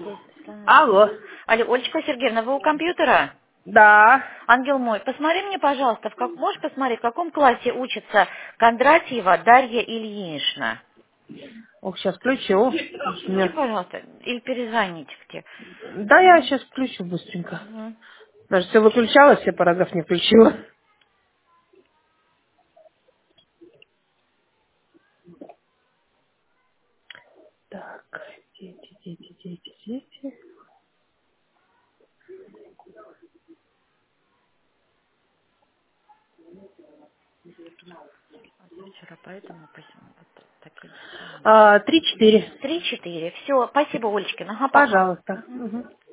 здесь Светлана Алло. Алексеевна. Алло, Олечка Сергеевна, вы у компьютера? Да. Ангел мой, посмотри мне, пожалуйста, можешь посмотреть, в каком классе учится Кондратьева Дарья Ильинична? Ох, сейчас включу. Включи, пожалуйста, или перезвоните где. Да, я сейчас включу быстренько. Мгм. Даже все выключалось, все параграф не включила. Так, дети. Вот я вчера поэтому вот такие самые. 3-4. 3-4. Все, спасибо, Олечкина. Ага, пока. Пожалуйста. Мгм. Мгм.